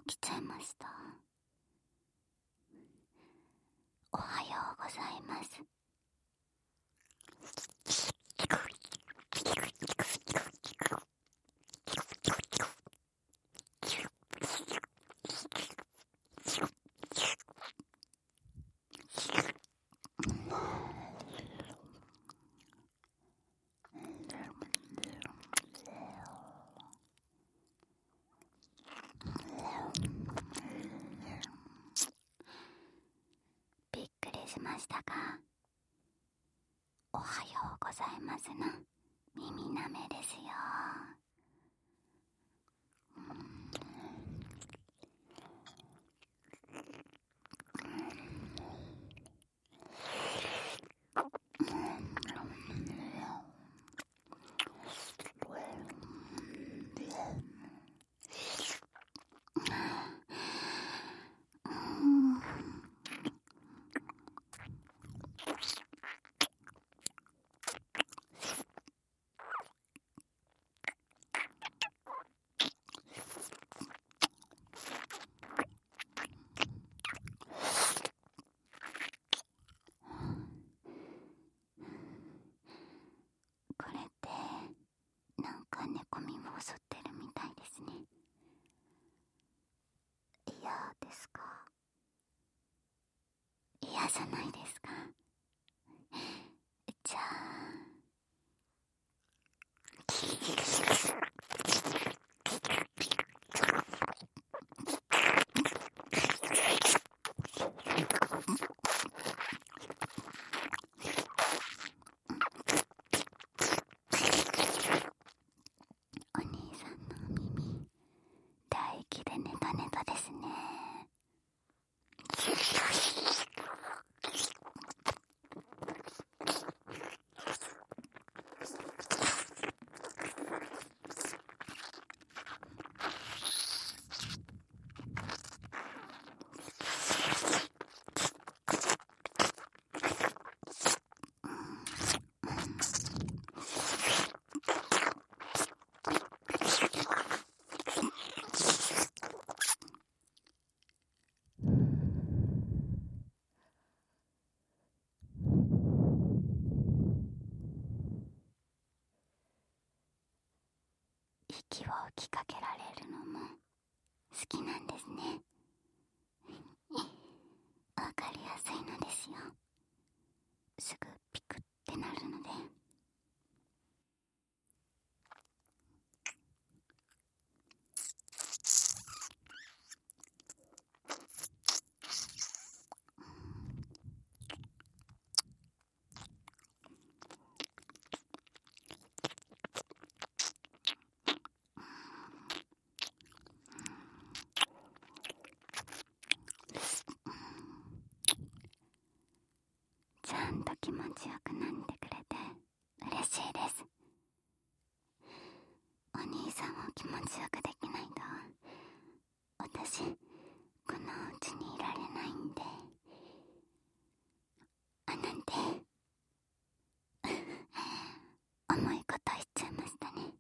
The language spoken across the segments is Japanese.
起きちゃいました。おはようございます。びっくりしましたが、おはようございますの耳なめですよ。これってなんか猫耳を襲ってるみたいですね。嫌ですか？嫌じゃないですか？じゃあお兄さんの耳唾液でネタネタですね。息を吹きかけられるのも好きなんですね。わかりやすいのですよ。すぐピクってなるので。ちゃんと気持ちよくなってくれて嬉しいです。お兄さんを気持ちよくできないと私このお家にいられないんで。なんて重いこと言っちゃいましたね。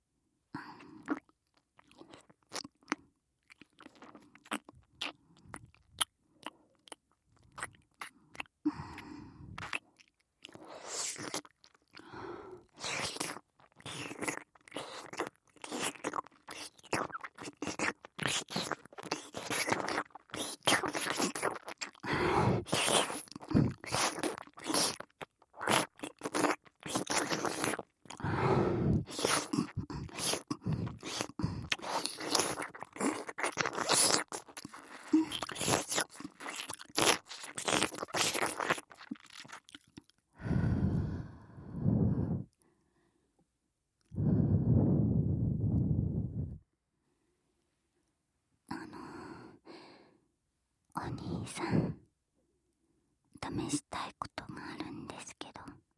お兄さん、試したいことがあるんですけど、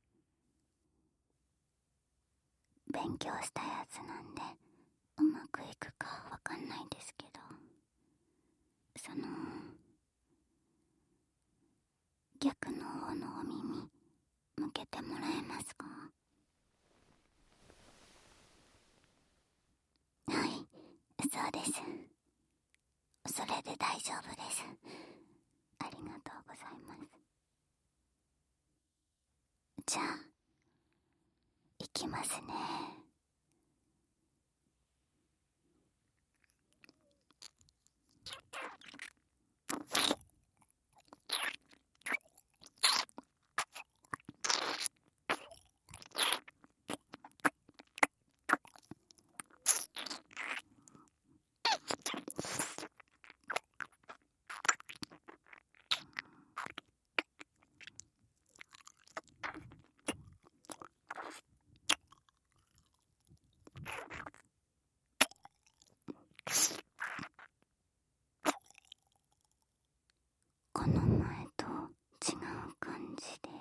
勉強したやつなんでうまくいくかわかんないですけど、逆の方のお耳向けてもらえますか？はい、そうです。 それで大丈夫です。ありがとうございます。じゃあ行きますね。この前と違う感じで、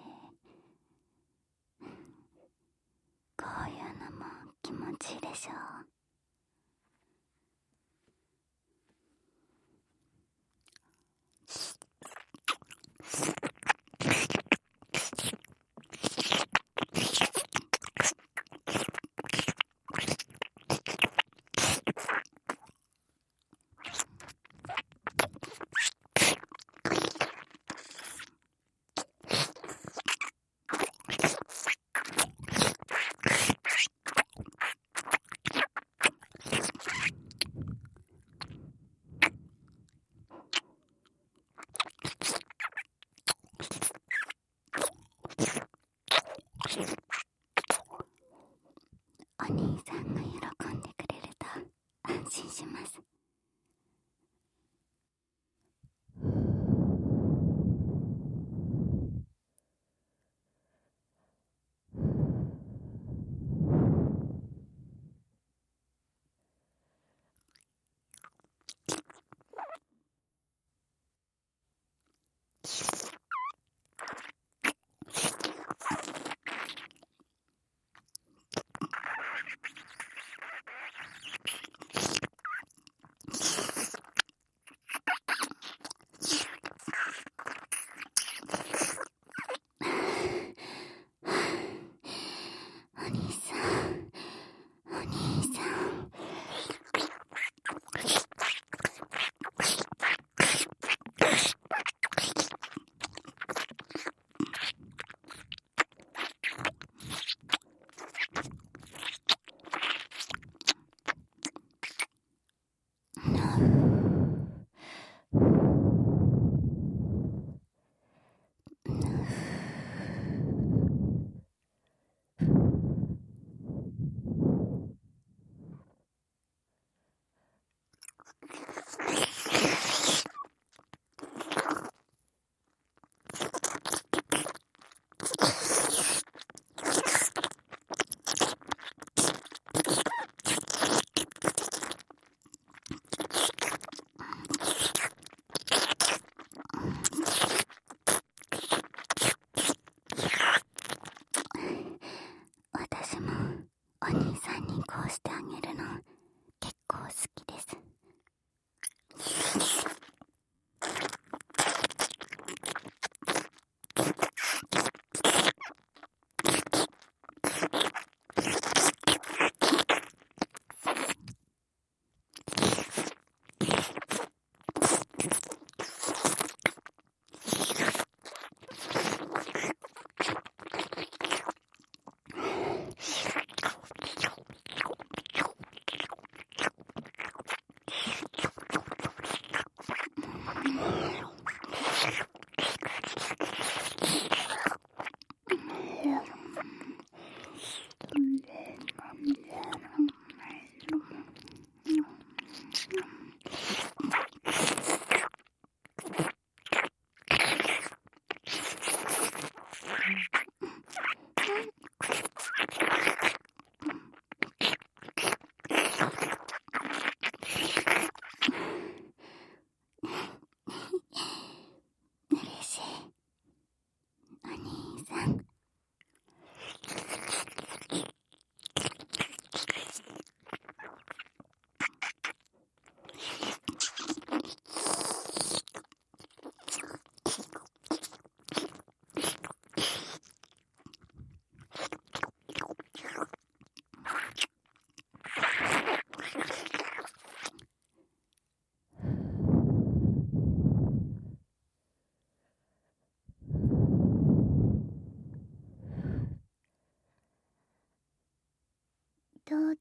こういうのも気持ちいいでしょう。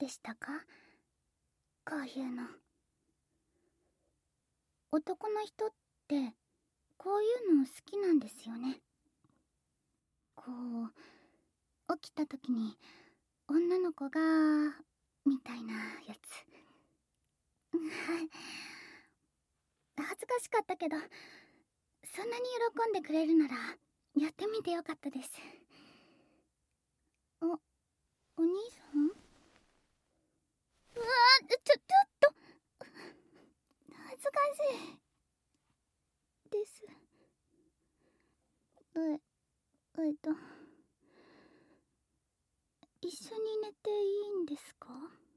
でしたか？こういうの。男の人ってこういうの好きなんですよね。こう起きた時に女の子がみたいなやつ。恥ずかしかったけど、そんなに喜んでくれるならやってみてよかったです。お兄さん？うわー、ちょっと恥ずかしいです。一緒に寝ていいんですか？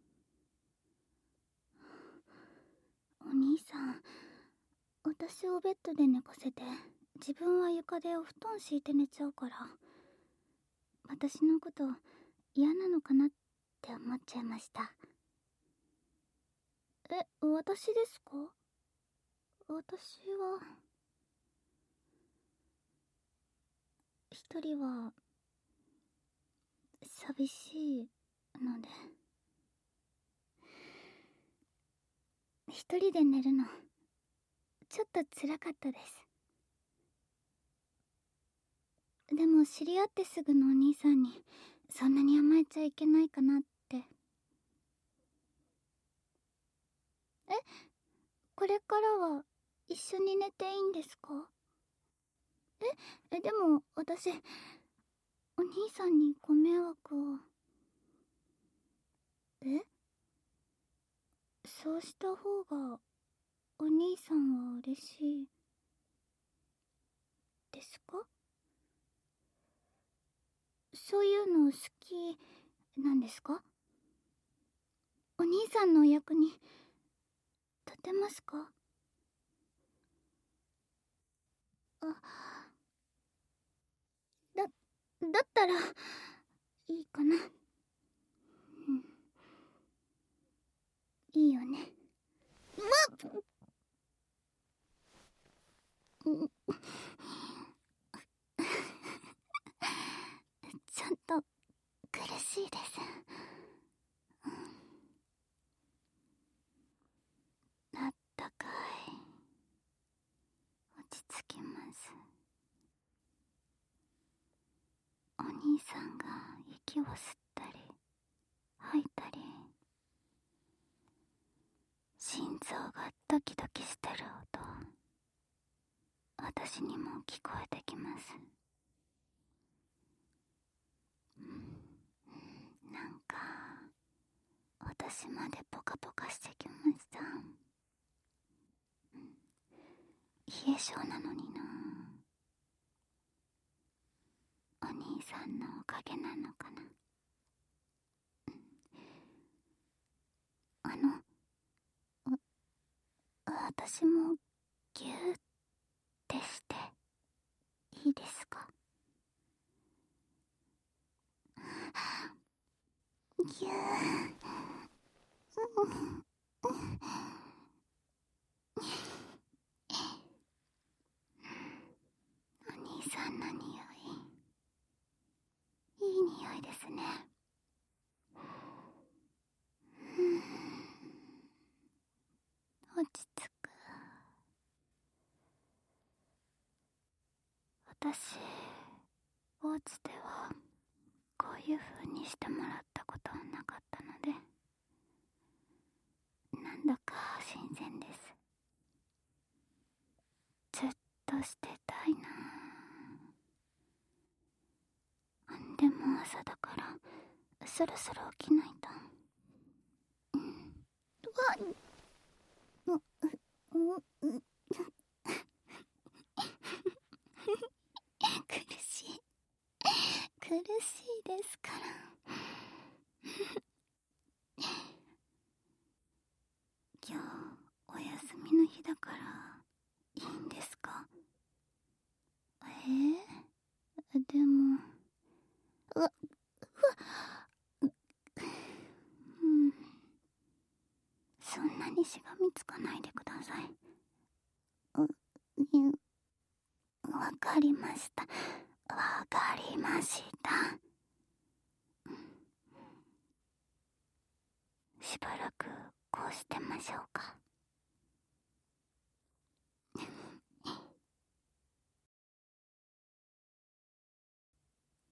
お兄さん、私をベッドで寝かせて自分は床でお布団敷いて寝ちゃうから、私のこと嫌なのかなって思っちゃいました。私ですか？私は一人は寂しいので、一人で寝るのちょっと辛かったです。でも知り合ってすぐのお兄さんにそんなに甘えちゃいけないかなって。これからは一緒に寝ていいんですか？でも私お兄さんにご迷惑を。そうした方がお兄さんは嬉しいですか？そういうの好きなんですか？お兄さんの役に立てますか？だったらいいかな。うん、いいよね。ちょっと苦しいです。あったかい。落ち着きます。お兄さんが息を吸ったり吐いたり、心臓がドキドキしてる音、私にも聞こえてきます。なんか私までポカポカしてきました。冷え性なのにな。お兄さんのおかげなのかな。私もギューってしていいですか？ギュー。お兄さんの匂い、いい匂いですね。落ち着く。私、お家ではこういう風にしてもらったことはなかったので、なんだか新鮮です。ずっとしてたいな。でも朝だからそろそろ起きないと。うわっ、苦しい苦しいですから。今日お休みの日だからいいんですか？でもうん、そんなにしがみつかないでください。わかりました。わかりました。 しばらくこうしてましょうか。